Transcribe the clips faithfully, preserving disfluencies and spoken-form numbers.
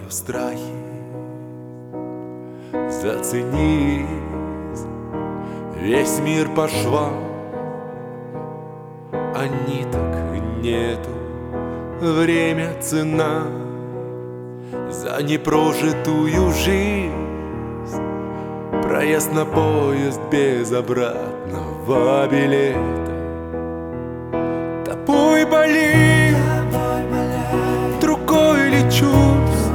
скрываю страхи. Зацени, весь мир по швам, а ниток нету. Время — цена за непрожитую жизнь. Проезд на поезд без обратного билета. Тобой болит, другой лечусь,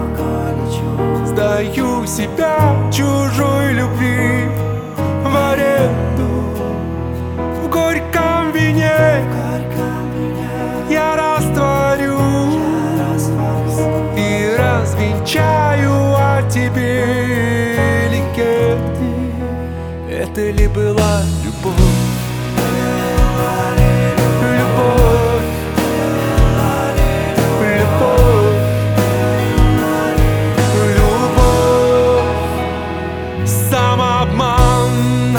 сдаю себя чужой любви в аренду. В горьком вине я растворюсь и развенчаю о тебе легенды. Это ли была любовь? Любовь, любовь, любовь. Самообман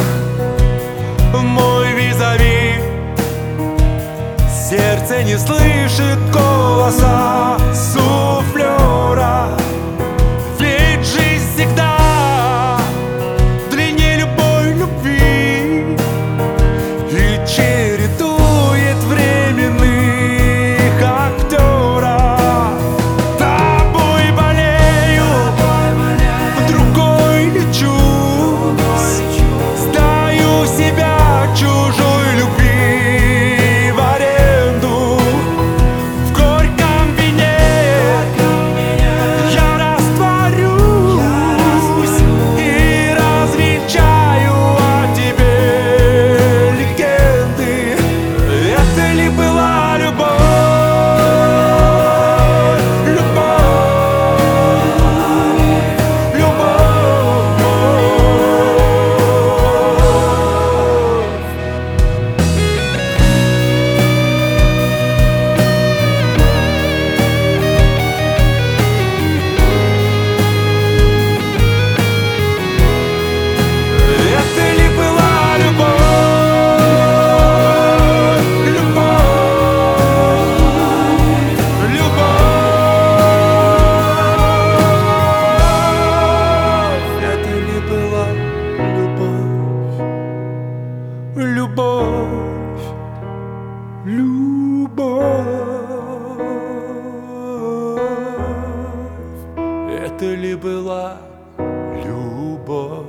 мой визави. Сердце не слышит голоса суфлера. Ведь жизнь всегда длиннее любой любви и чередует временных актеров. Тобой болею, другой лечусь, сдаю себя чужой любви в аренду. В горьком вине я растворюсь и развенчаю о тебе легенды. Это ли была любовь? Любовь, любовь. Это ли была любовь? Любовь, любовь. Это ли была любовь? Любовь, любовь. Это ли была любовь?